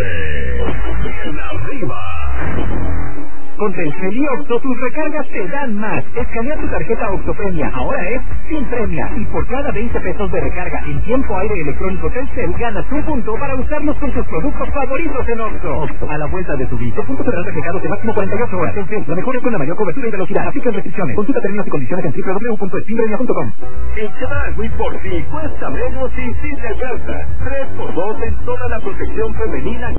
Bien arriba. Con Telcel y Octo, tus recargas te dan más. Escanea tu tarjeta Octopremia, ahora es sin premia. Y por cada 20 pesos de recarga en tiempo aire electrónico Telcel, ganas un punto para usarlos con tus productos favoritos en Octo. A la vuelta de tu vida, puntos serán reflejados de máximo 48 horas. Telcel, la mejor es con la mayor cobertura y velocidad. Aplican restricciones. Consulta términos y condiciones en www.espinpremia.com. En Chedragui por ti cuesta menos y sí te alcanza. 3x2 en toda la protección femenina.